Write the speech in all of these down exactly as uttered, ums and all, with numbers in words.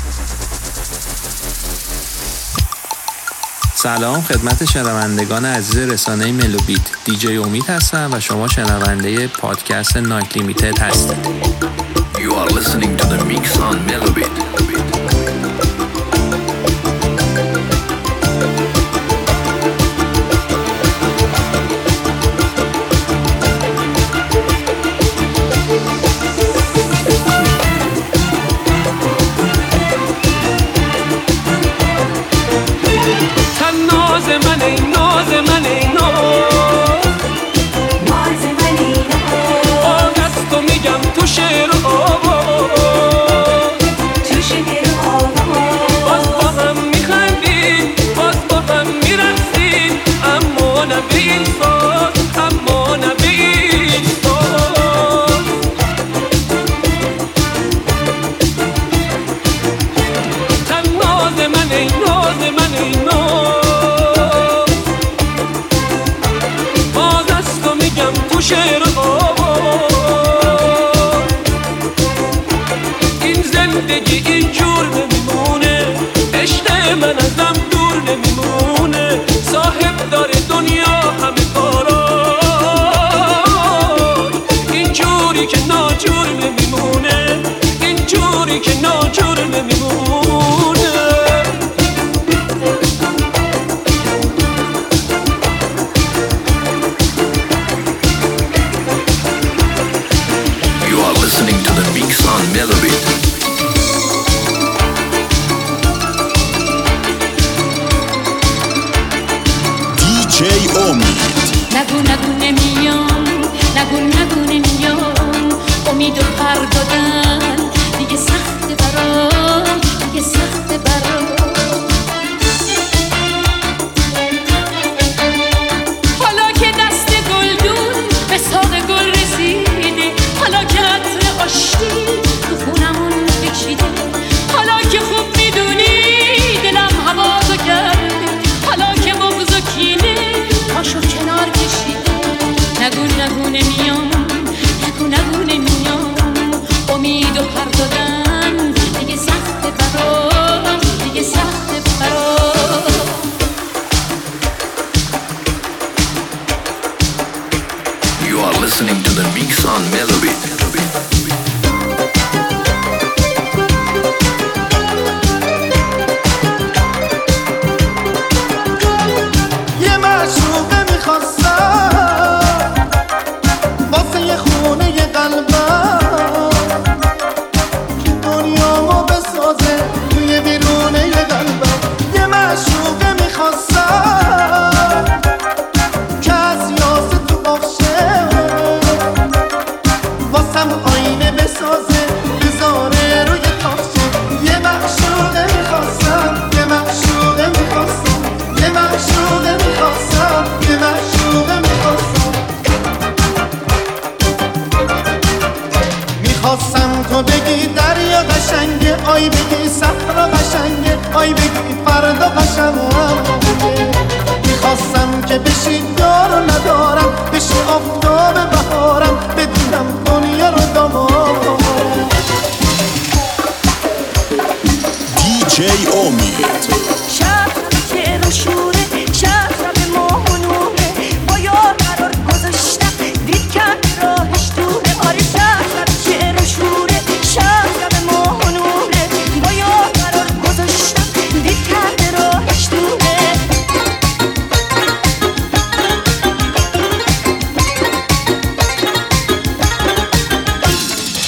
سلام خدمت شنوندگان عزیز رسانه ملوبیت. دیجی امید هستم و شما شنونده پادکست نایت لیمیتد هستید. You are listening to the mix on Melobit.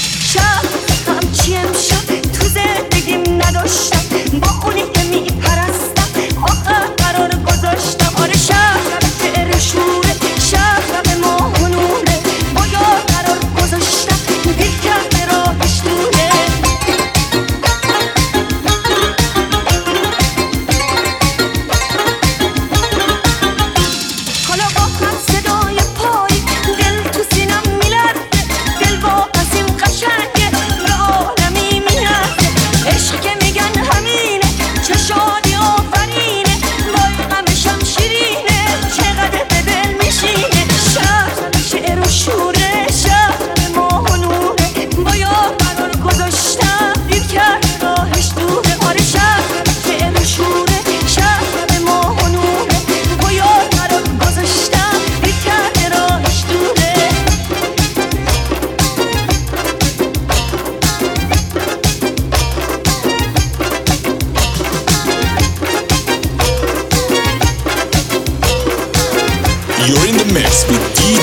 با اونی که میپرن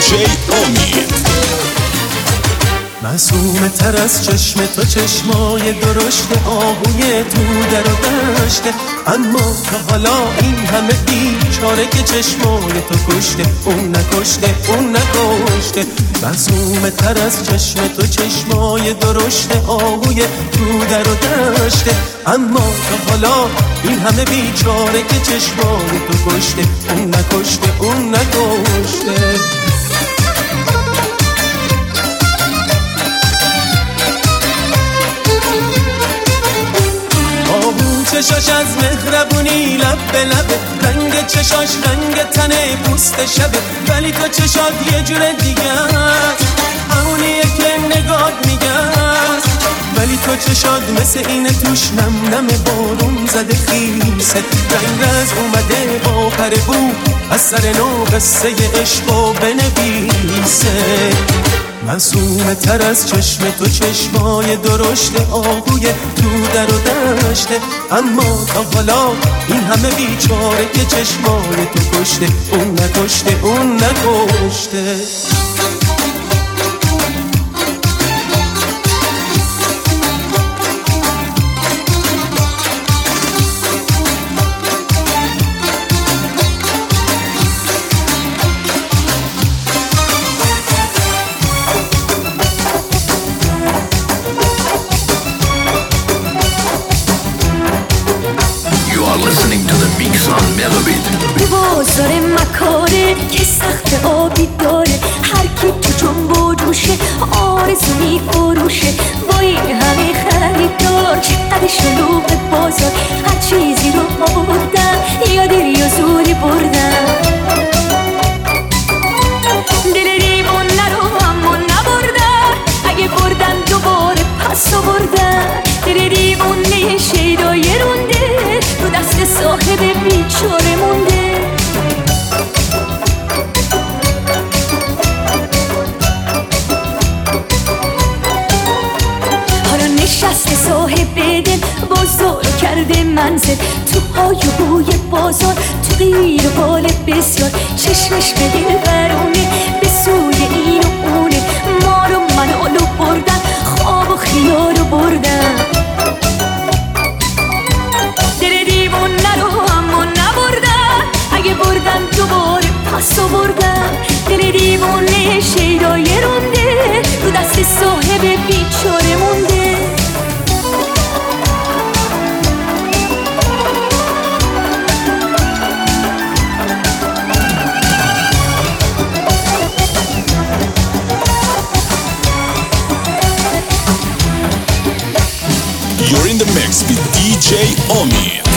جی امید. معصومه تر از چشم تو چشمای درشت آهوی تو در و دشته، اما تا حالا این همه بیچاره که چشمای تو کشته، اون نکشته اون نکشته. معصومه تر از چشم تو چشمای درشت آهوی تو در و دشته، اما تا حالا این همه بیچاره که چشمای تو کشته، اون نکشته اون نکشته. چشاش از مهربونی لب به لبه، رنگ چشاش رنگ تنه پوست شبه، ولی تو چشات یه جور دیگه است، همونیه که نگاه میگه است. ولی تو چشات مثل اینه توش نم نم بارون زده خیسه، رنگ رز اومده با پر بو از سر نو قصه عشقو بنویسه. معصومه تر از چشم تو چشمای درشت آهوی تو در و دشته، اما تا حالا این همه بیچاره که چشمای تو کشته، اون نکشته اون نکشته. بازار مکاره که سخت آبی داره، هر کی تو جنب و جوشه آرزو میفروشه. با این همه خریدار چقدر شلوغ بازار، هر چیزی رو آوردن یا دل یا زوری بردن. دل دیوونه رو اما نبردن، اگه بردن دوباره پس آوردن. دل دیوونه شیدای رونده رو دست صاحب بیچاره مونده. حالا نشسته صاحب دل بازار کرده منزل، تو های و بوی بازار، تو غیر و بال بسیار. چشمش به دل برونه به سوی این و اونه، ما رو منالو بردن، خواب و خیال رو بردن. دل دیوونه رو اما نبردن، اگه بردن دوباره پس آوردن. دل دیوونه شیدای رونده رو دست صاحب بیچاره مونده. You're in the mix with دی جی امید.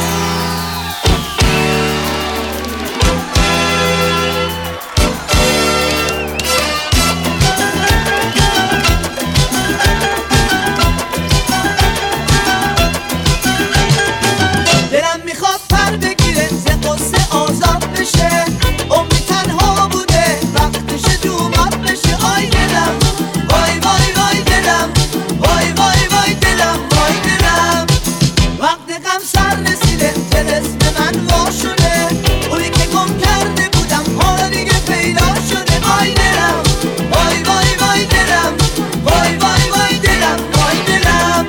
دلم میخواد پر بگیره ز قصه آزاد بشه، عمری تنها بوده وقتش دومات بشه. آی دلم وای وای وای دلم، وای وای وای دلم وای دلم. وقت غم سر رسیده طلسم من وا شده، اونی که گم کرده بودم حالا دیگه پیدا شده. آی دلم وای وای وای دلم، وای وای وای دلم وای دلم.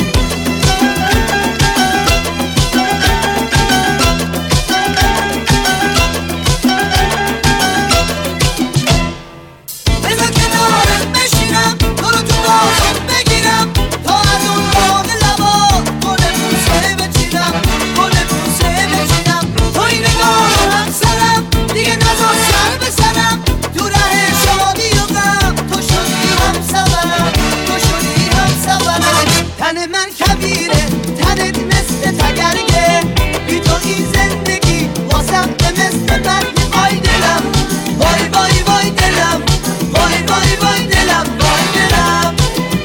بذار کنارت بشینم، تو رو تو بازم بگیرم، تا از اون باغ لبا گل بوسه بچینم، گل بوسه بچینم. توی نگاه همسرم دیگه نذار سر بزنم، تو ره شادی و غم تو شدی همسفرم، تو شدی همسفرم. تن من کبیره تنت مثل تگرگه، بی تو این زندگی واسم به مثل برگ. آی دلم وای وای وای دلم، وای وای وای دلم وای دلم.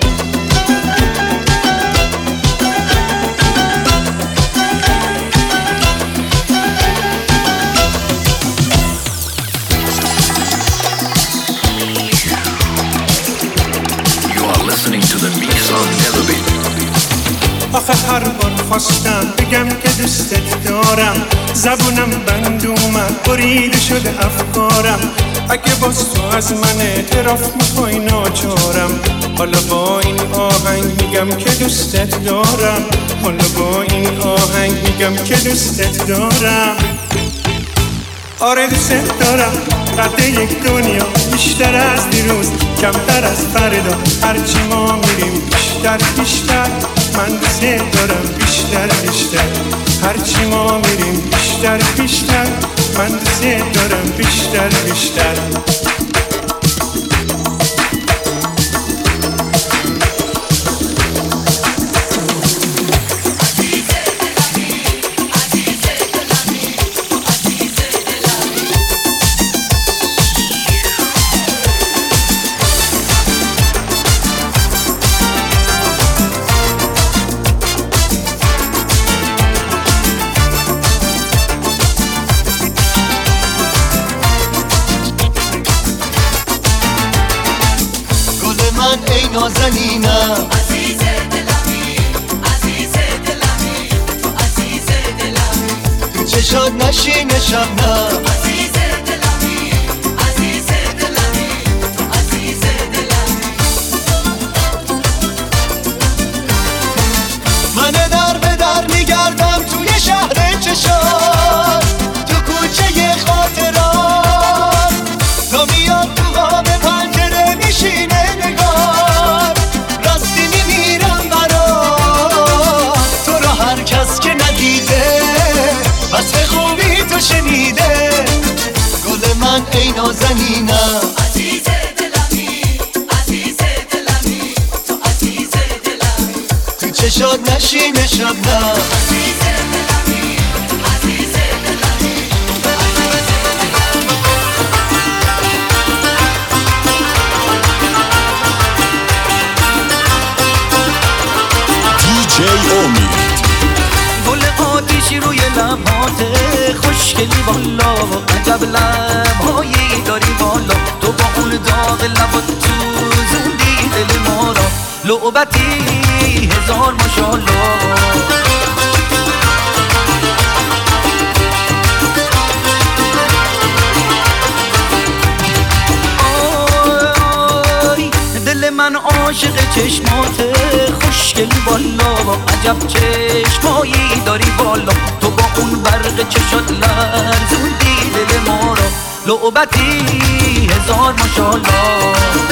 You are listening to the Mix on Melobit. آخه هر بار خواستم بگم که دوستت دارم، زبونم بند اومد بریده شده افکارم. اگه باز تو از من اعتراف میخوای ناچارم. حالا با این آهنگ میگم که دوستت دارم. حالا با این آهنگ میگم که دوستت دارم. آره دوستت دارم. قد یک دنیا بیشتر از دیروز، کمتر از فردا. هرچی ما میریم بیشتر بیشتر، من دوستت دارم بیشتر بیشتر. هرچی ما میریم بیشتر بیشتر، من دوستت دارم بیشتر بیشتر. نازنینم عزیز دلمی، عزیز دلمی، تو عزیز دلمی، تو چشات نشین شبنم عزیز دلمی، عزیز دلمی، تو عزیز دلمی. من در به در میگردم توی شهر چشات، تو کوچه خاطرات، تا میاد تو قاب پنجره میشینه نگار. راستی میمیرم برات، تو را هر کس که ندیده وصف خوبی تو شنیده. گل من ای نازنینم عزیز دلمی، عزیز دلمی، تو عزیز دلمی، تو چشات نشین شبنم عزیز دلمی، عزیز دلمی. دی جی امید. گل آتیشی روی لباته خوشگلی والا، عجب لبهایی داری والا. تو با اون داغ لبات تو زندی دل ما را، لعبتی هزار ماشالله. دل من عاشق چشماته خوشگل والا، عجب چشمایی داری والا. تو با اون برق چشات لرزوندی دل ما را، لعبتی هزار ماشالله.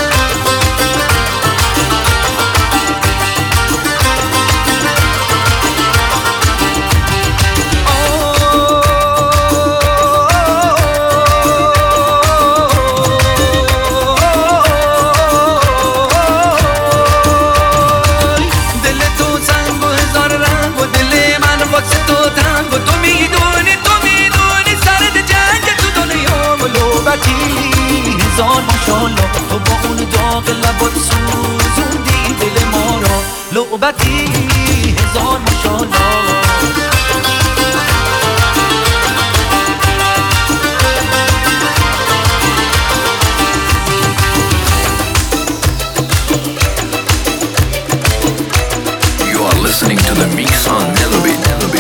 هزار ماشالله، تو با اون داغ لبات سوزوندی دل ما را، لعبتی هزار ماشالله. You are listening to the Mix on Melobit.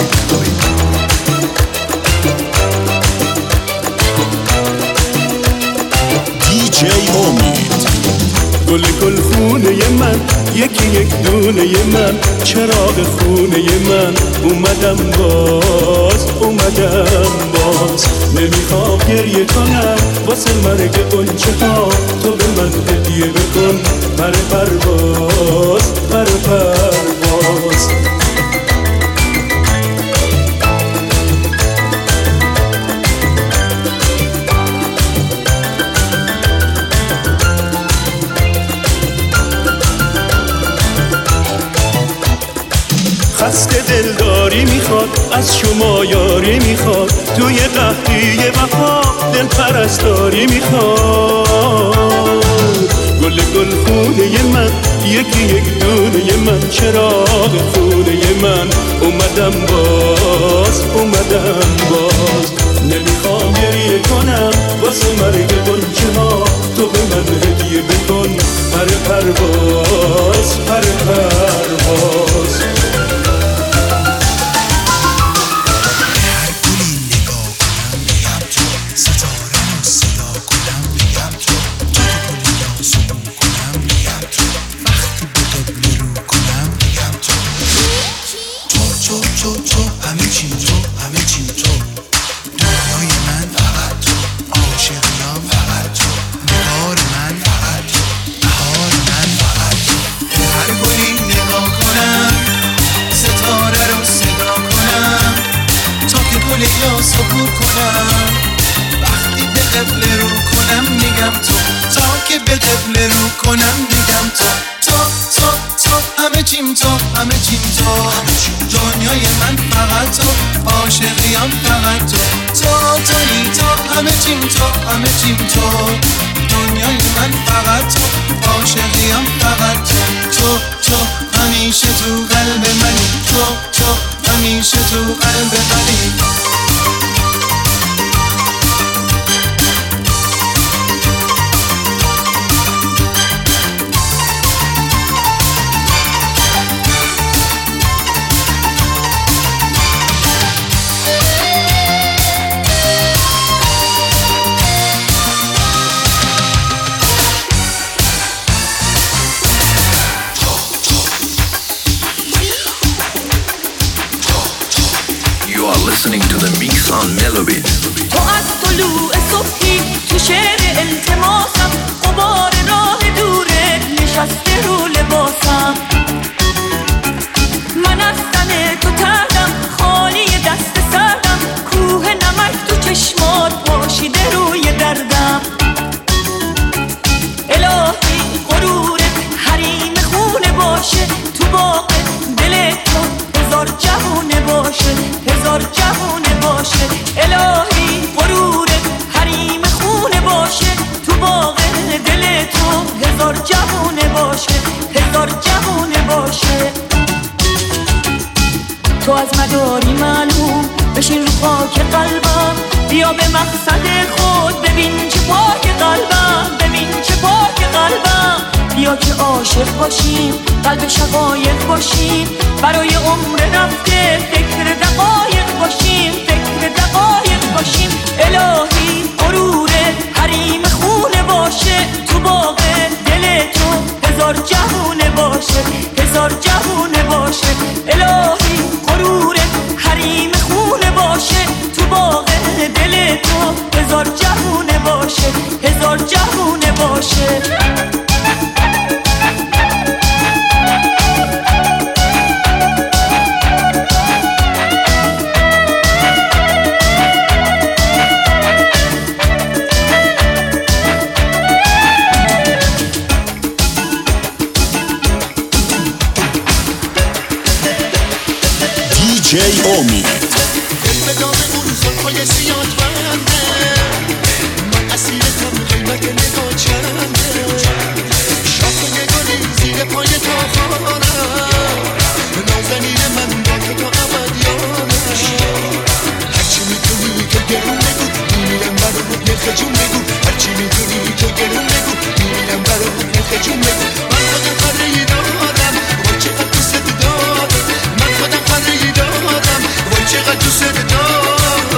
دی جی امید. گل گل خونه من، یکی یک دونه من، چراغ خونه من. اومدم باز، اومدم باز. نمیخوام گریه کنم واسه مرگ غنچه ها، تو به من هدیه بکن پر پرواز، پر پرواز. خسته دلداری میخواد، از شما یاری میخواد، توی قحطی وفا دل پرستاری میخواد. گل گل خونه من، یکی یک دونه من، چراغ خونه من. اومدم باز، اومدم باز. نمیخوام گریه کنم واسه مرگ غنچه ها، تو به من هدیه بکن پر پرواز، پر پرواز. ستاره رو صدا کنم تو همه چیم تو دنیای من فقط تو عاشقیم فقط تو تو تویی تو همه چیم تو همه چیم تو دنیای من فقط تو عاشقیم فقط تو تو تو همیشه تو قلب منی تو تو همیشه تو قلب منی Listening to the Mix on Melobit. تو از طلوع صبحی تو شعر التماسم غبار راه دوره نشسته رو لباسم من از تن تو تردم خالی دست سردم کوه نمک تو چشمات پاشیده روی دردم الهی غرورت حریم خونه باشه تو باغ دل تو هزار جوونه باشه هزار جوونه باشه الهی غرورت حریم خونه باشه تو باغ دل تو هزار جوونه باشه هزار جوونه باشه تو از مداری معلوم بشین رو خاک قلبم بیا به مقصد خود ببین چه پاک قلبم ببین چه پاک قلبم بیا که عاشق باشیم قلب شقایق باشیم برای عمر رفته فکر دقایق باشیم فکر دقایق باشیم الهی غرورت حریم خونه باشه تو باغ دل تو هزار جوونه باشه هزار جوونه باشه الهی غرورت حریم خونه باشه تو باغ دل تو هزار جوونه باشه هزار جوونه باشه دی جی امید به دام اون زلفای زیاد بنده من اسیرتم قیمت نگاه چنده شاخ نگاری زیر پای تا خانم نازنین من با تو تا ابد یادم هرچی میتونی تو گرون بگو میمیرم برات نرخ جون بگو هرچی میتونی تو گرون بگو میمیرم برات نرخ جون بگو من خودم قدری دارم وای چقدر دوست دارم من خودم قدری دارم وای چقدر دوست دارم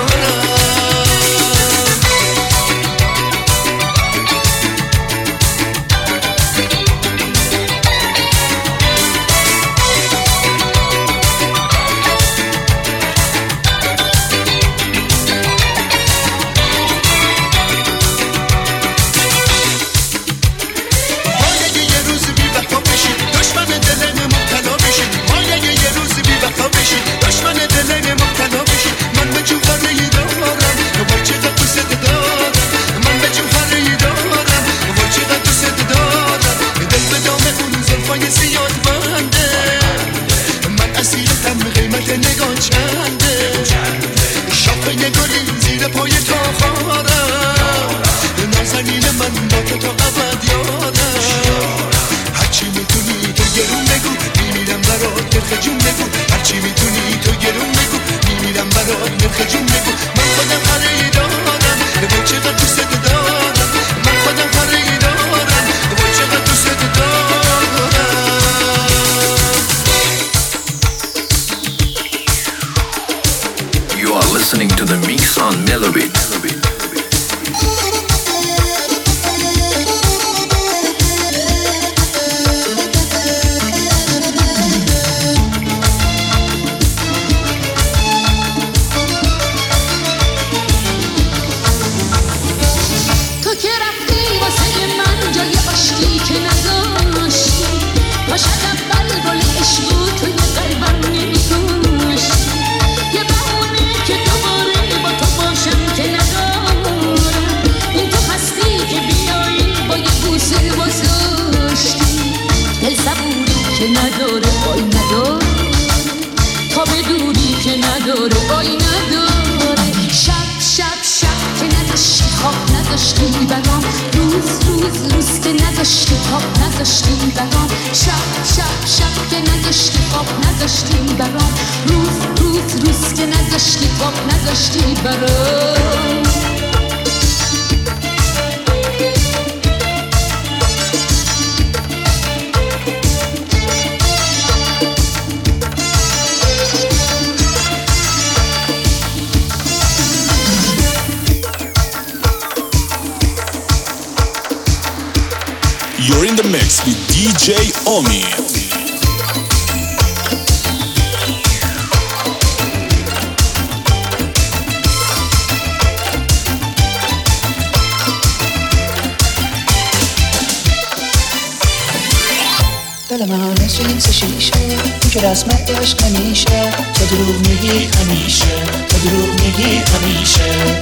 Listening to the Mix on Melobit. تو که رفتی واسه من جای عشقی که نذاشتی باشد اول گل عشقو توی قلبم نمی‌کشتی یه بهونه که دوباره با تو باشم که نداشتی نداره آی نداره شب شب شب که نداشتی خواب نداشتی برام روز روز روز که نداشتی خواب نداشتی برام شب شب شب که نداشتی خواب نداشتی برام روز روز روز که نداشتی خواب نداشتی برام You're in the mix with D J Omi. دل من مثل این سه شیشه این که رسمت عشق نمیشه تو دروغ میگی همیشه تو دروغ میگی همیشه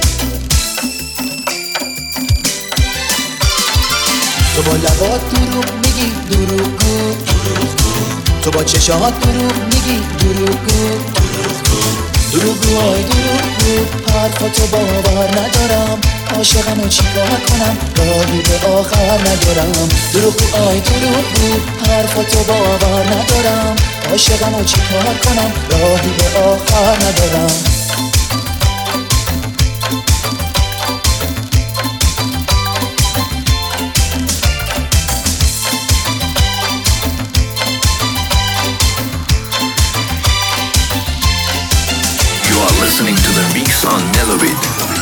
تو با لبات دروغ میگی دروغگو تو با چشات دروغ میگی دروغگو دروغگو آی دروغگو حرفاتو باور ندارم عاشقم و چیکار کنم راهی به آخر ندارم دروغگو آی دروغگو حرفاتو باور ندارم عاشقم و چیکار کنم راهی به آخر ندارم Listening to the mix on Melobit.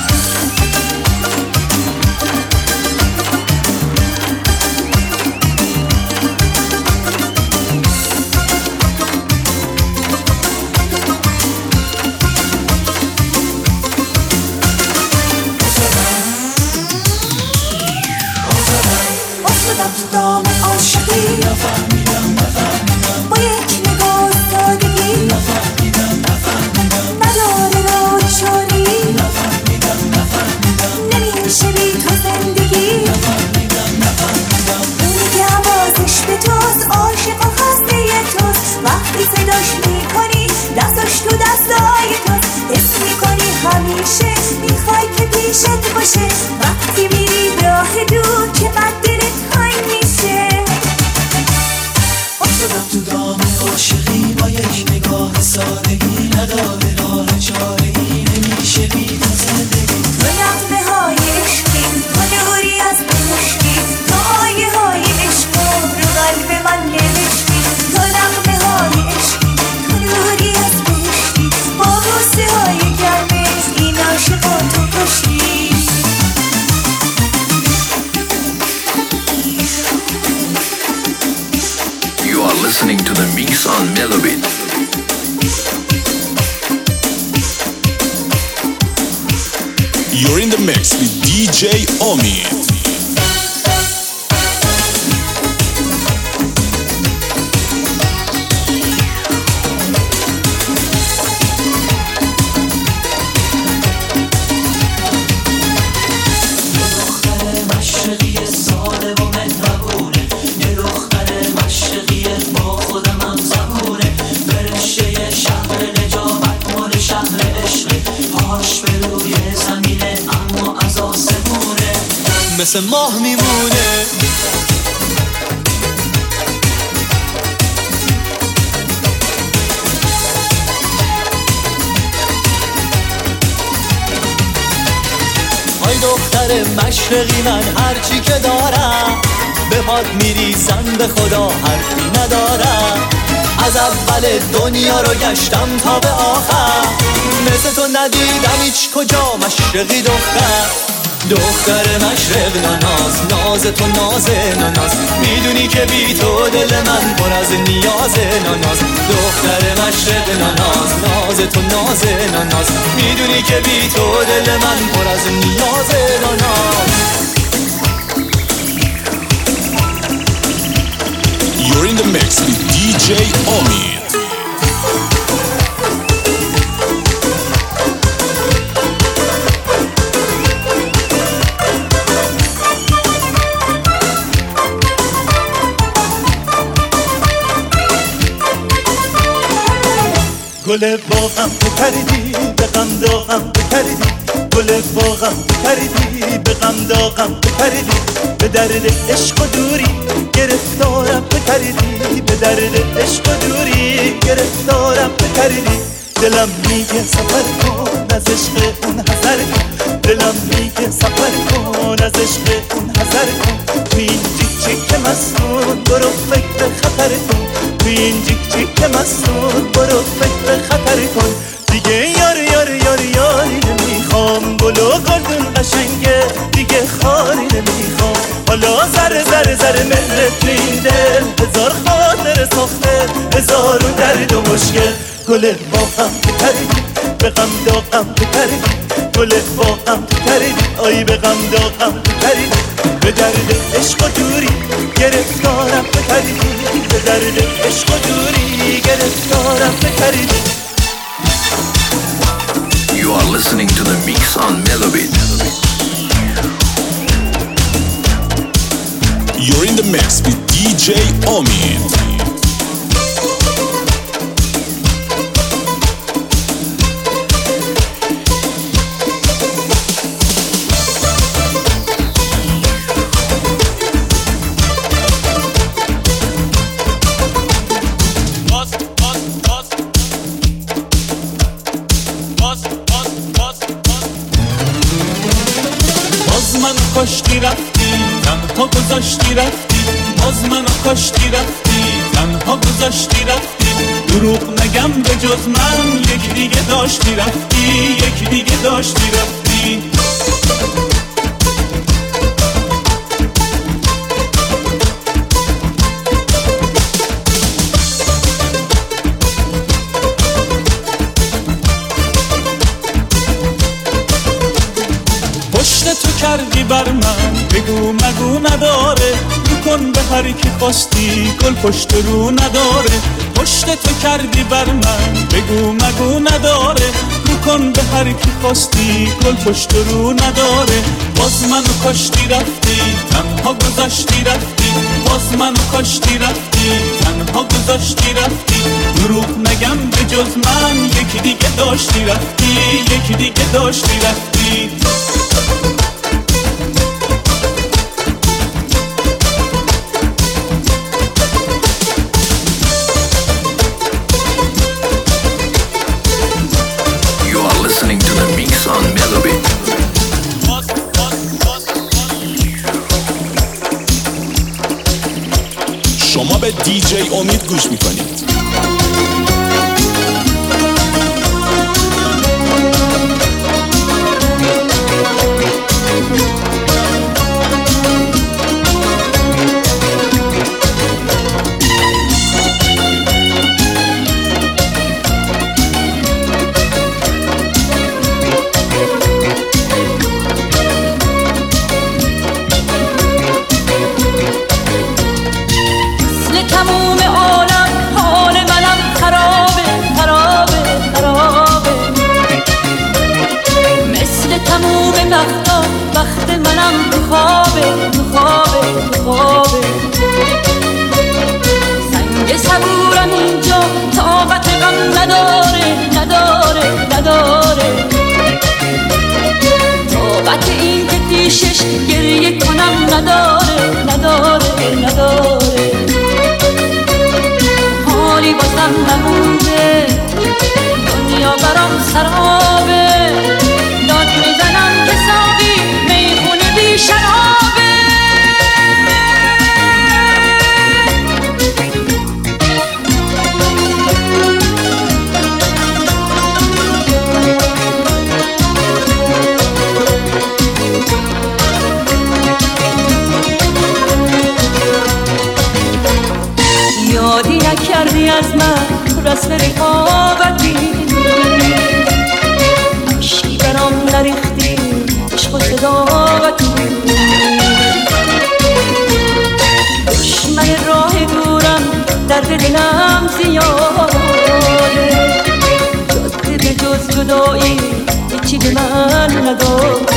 افتادم تو دام عاشقی نفهمیدم نفهمیدم با یک نگاه سادگی نفهمیدم نفهمیدم نداره را چاری نفهمیدم نفهمیدم نمیشه بی تو زندگی نفهمیدم نفهمیدم اونی که حواسش به توست عاشق و خسته توست وقتی صداش میکنی دستاش تو دستای توست حس میکنی همیشه میخوای که پیشت باشه وقتی میری راه دور که بعد دلت تنگ میشه افتادم تو دام عاشقی با یک نگاه سادگی نداره راه چاره‌ای نمیشه بی تو زندگی تو نغمه های عشقی تو نوری از بهشتی تو آیه های عشق رو قلب من نوشتی تو نغمه های عشقی تو نوری از بهشتی با بوسه های گرمت این عاشقان تو کشتی You are listening to the mix on Melobit. You're in the mix with D J Omi. مثل ماه میمونه آی دختر مشرقی من هرچی که دارم به پات میریزم به خدا حرفی ندارم از اول دنیا رو گشتم تا به آخر مثل تو ندیدم هیچ کجا مشرقی دختر دختر مشرق ناز ناز تو ناز ناز میدونی که بی تو دل من پر از نیاز ناز دختر مشرق ناز ناز تو ناز ناز میدونی که بی تو دل من پر از نیاز ناز You're in the mix with D J Omi. گل باغم بپریدی به غم داغم بپریدی گل باغم بپریدی به غم داغم بپریدی به درد عشق و دوری گرفتارم بپریدی به درد عشق و دوری گرفتارم بپریدی دلم میگه سفر کن از عشق اون حذر کن دلم میگه سفر کن از عشق اون حذر کن تو این جیک جیک مستون برو فکر خطر کن تو این جیک جیک مستون برو فکر خطر کن دیگه یار یار یار یاری نمیخوام گلو گلدون قشنگه دیگه خاری نمیخوام حالا زر زر زر مهرت تو این دل هزار خاطر ساخته هزارون درد و مشکل گل باغم بپریدی به غم داغم بپریدی گل باغم بپریدی آی به غم داغم بپریدی به درد عشق و دوری گرفتارم بپریدی به درد عشق و دوری گرفتارم بپریدی. You are listening to the Mix on Melobit. You're in the mix with دی جی Omid. کاشتی رفتی تنها گذاشتی رفتی باز منو کاشتی رفتی تنها گذاشتی رفتی دروغ نگم به جز من یک دیگه داشتی رفتی یک دیگه داشتی رفتی تو کردی بر من بگو مگو نداره رو کن به هر کی خواستی گل پشت رو نداره پشت تو کردی بر من بگو مگو نداره رو کن به هر کی خواستی گل پشت رو نداره باز منو کاشتی رفتی تنها گذاشتی رفتی باز منو کاشتی رفتی تنها گذاشتی رفتی دروغ نگم به جز من یکی دیگه داشتی رفتی یکی دیگه داشتی رفتی شما به دی جی امید گوش میکنید. تموم عالم حال منم خرابه خرابه خرابه مثل تموم وقتا وقت منم تو خوابه تو خوابه تو خوابه سنگ صبورم اینجا طاقت غم نداره نداره نداره طاقت این که پیشش گریه کنم نداره نداره نداره حالی بازم نمونده دنیا برام سرابه داد میزنم که ساقی میخونه بی شرابه یادی نکردی از من رسم رقابتی عشقی برام نریختی عشق و صداقتی دشمن راه دورم درد دلم زیاده جاده به جز جدایی هیچی به من نداره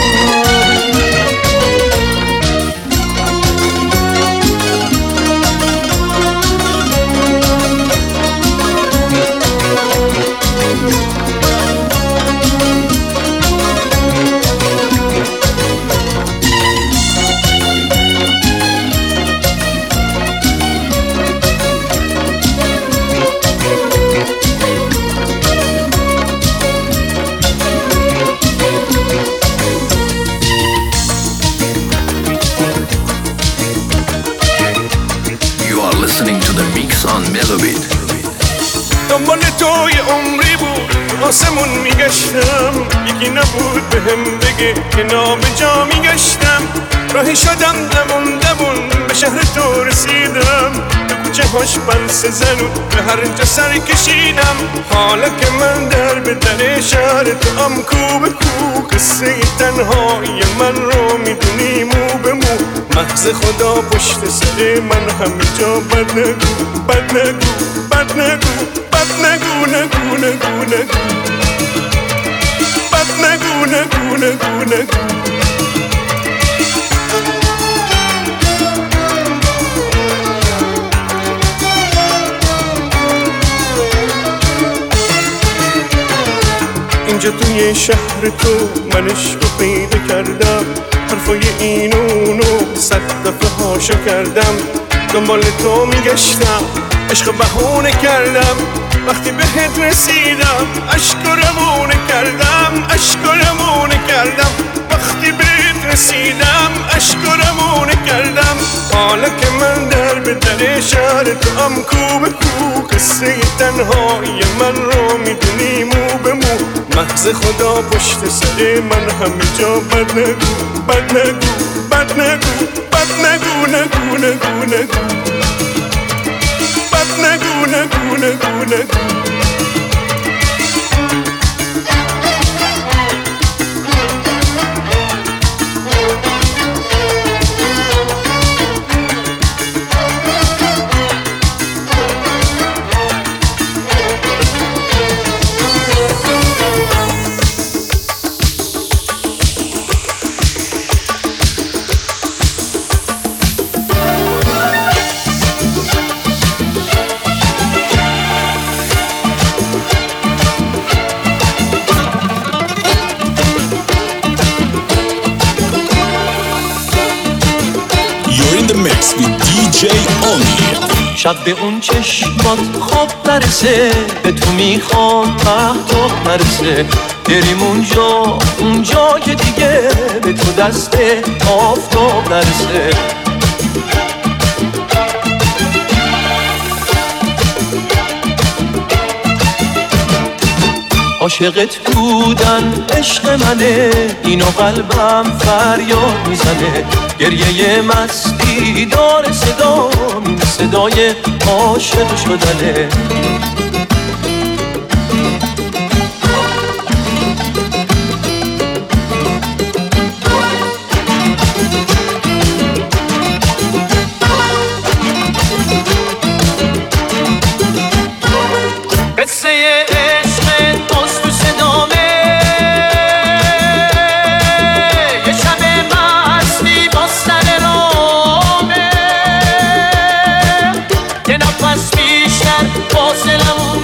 های عمری بود آسمون میگشتم، یکی نبود به هم بگه که نابجا میگشتم. راهی شدم دمون دمون به شهر تو رسیدم، به کوچه هاش بنس زنون به هر جا سر کشیدم. حالا که من در به در شهر تو ام کو به کو، قصه تنهایی من رو میدونی مو به مو. مغز خدا پشت سر من همه جا بد نگو بد نگو بد نگو بد نگو نگو نگو نگو بد نگو نگو نگو نگو. اینجا توی شهر تو من عشقو پیدا کردم، حرفای این اونو صد دفعه هاشو کردم. دنبال تو میگشتم عشق بهونه کردم، وقتی بهت رسیدم عشق رمونه کردم عشق رمونه کردم. وقتی بهت رسیدم عشق رمونه کردم. حالا که من در به در شهر تو ام کو به کو، قصه تنهایی من رو میدونی مو به مو. مغز خدا پشت سر من همه جا بد نگو بد نگو بد نگو بد نگو نگو نگو نگو بد نگو نگو نگو نگو. دی جی اومی. شب به اون چشمات خواب نرسه، به تو میخوام مهتاب نرسه. بریم اونجا اونجا که دیگه به تو دست آفتاب نرسه. عاشقت بودن عشق منه، اینو قلبم فریاد میزنه. گریه مستی داره صدا، این صدای عاشق شدنه. قصه عشق باز تو صدامه، یه شب مستی با سر رامه. یه نفس بیشتر فاصلمون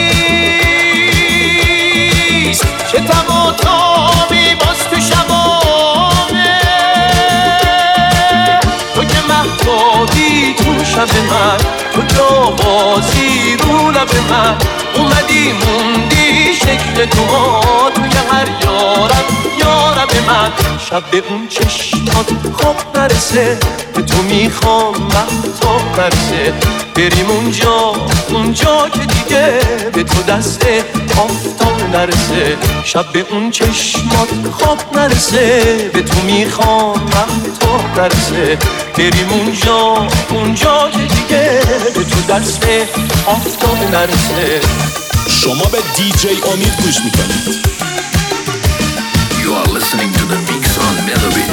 نیست، چه تب و تابی باز تو شبامه. تو که مهتابی تو شب من، تو جاوازی رو لب من. اومدی موندی شکل تو ها توی هر یارم یارم من. شب به اون چشمات خواب نرسه، به تو میخوام مهتاب نرسه. بریم اونجا اونجا که دیگه به تو دست آفتاب نرسه. شب به اون چشمات خواب نرسه، به تو میخوام مهتاب نرسه. بریم اونجا اونجا که دیگه به تو دست آفتاب نرسه. شما به دی جی امید گوش میکنید. You are listening to the Mix on Melobit.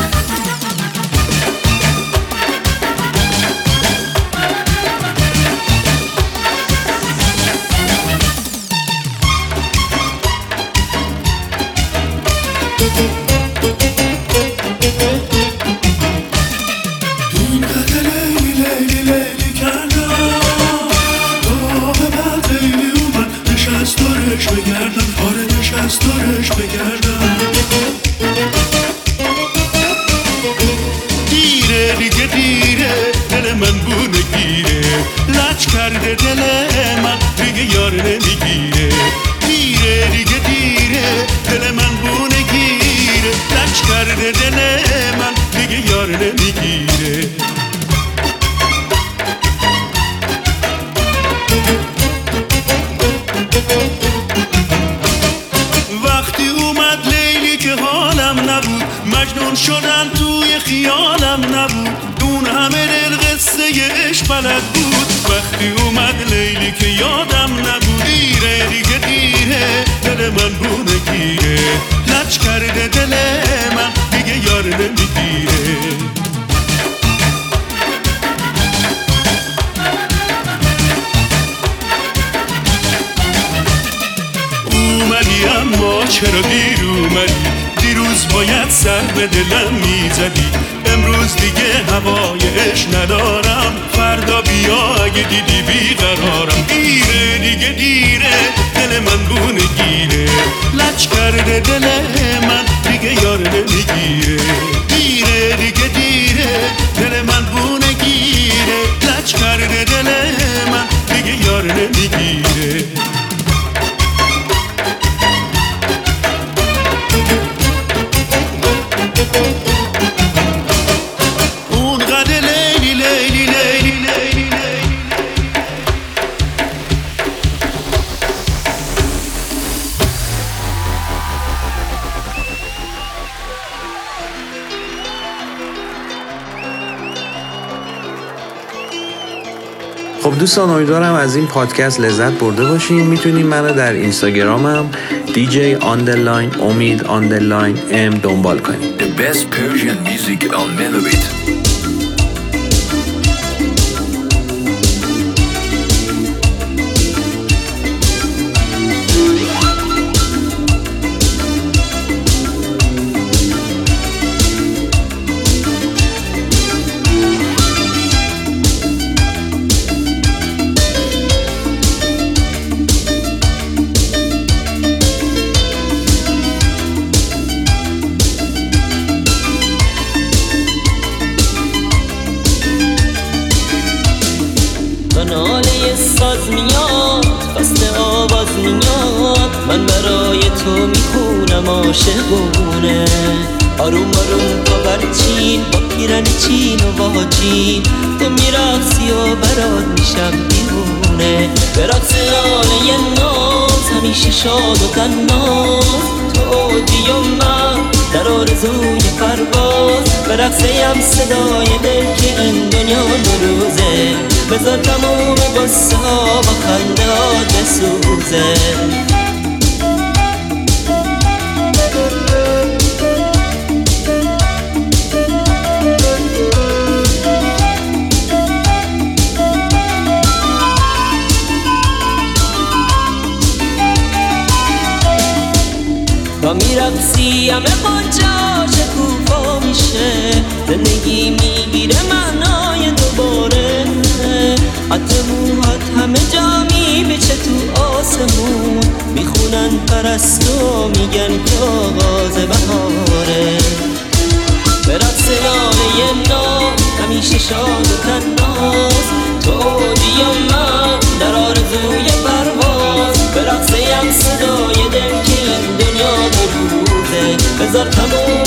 دیره دیگه دیره دل من بونه گیره، لج کرده دل من دیگه یار نمیگیره. دیره دیگه دیره دل من بونه گیره، لج کرده دل من دیگه یار نمیگیره. یادم نبود اون همه دل قصه عشق بلد بود. وقتی اومد لیلی که یادم نبود. دیره دیگه دیره دل من بونه گیره، لج کرده دل من دیگه یار نمیگیره. اومدی اما چرا دیر اومدی؟ دیروز باید سر به دلم میزدی. امروز دیگه هوای عشق ندارم، فردا بیا اگه دیدی بیقرارم. دیره دیگه دیره دل من بونه گیره، لج کرده دل من دیگه یار نمیگیره. دیره دیگه دیره دل من بونه گیره، لج کرده دل من دیگه یار نمیگیره. اون قد لیلی لیلی لیلی لیلی خب دوستان، امیدوارم از این پادکست لذت برده باشین. میتونین منو در اینستاگرامم دیجی آندرلاین امید آندرلاین ام دنبال کنید. The best Persian music on Melobit. ناله ساز میاد، فصل آواز میاد، من برای تو میخونم عاشقونه. آروم آروم با برچین، با پیرن چین و واجین، تو میرقصی و برات میشم دیوونه. برقص ناله ناز همیشه شاد و تناز، تو اوجی و من در آرزوی پرواز. برقصیم صدای دل که این دنیا دو روزه، بذار تموم قصه ها با خنده ها بسوزه. تا میرقصی همه با جاش کوفا میشه، زندگی میگیره معنای دوباره. حتی موهات همه جا میبیچه تو آسمون، میخونن پرستو میگن که آغاز بهاره. به رقص ناله نام همیشه شاد و تناز، تو اوجی و من در آرزوی پرواز. به رقصیم صدای دل که این دنیا دو روزه، بذار تموم